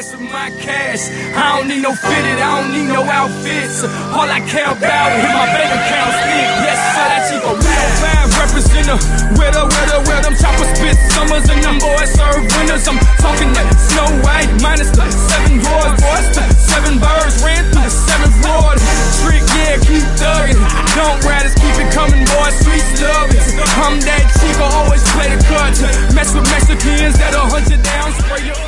mess with my cash. I don't need no fitted, I don't need no outfits. All I care about is my bank account stick. Yes, sir, that Chico 5 representer. Where them choppers spit summers and them boys serve winters. I'm talking that Snow White minus the 7 boys. The 7 birds ran through the 7th ward. Trick, yeah, keep thugging. Don't riders, keep it coming, boys. Streets love it. I'm that Chico, always play the cut. Mess with Mexicans that'll hunt you down, spray you